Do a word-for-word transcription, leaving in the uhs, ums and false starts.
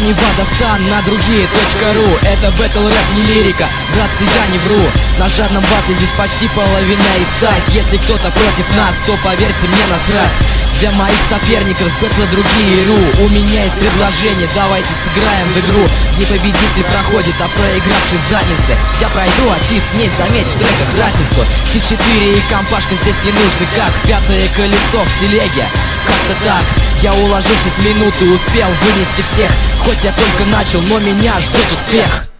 Невада-сан на другие .ру. Это бэтл рэп, не лирика, братцы, я не вру. На жадном бате здесь почти половина и сайт. Если кто-то против нас, то поверьте мне, насрать. Для моих соперников с бэтла другие ру. У меня есть предложение, давайте сыграем в игру. В ней победитель проходит, а проигравший в заднице. Я пройду, а ти снесь, заметь в треках разницу. Си четыре и компашка здесь не нужны, как пятое колесо в телеге. Как-то так, я уложился с минуты, успел вынести всех. Хоть я только начал, но меня ждет успех.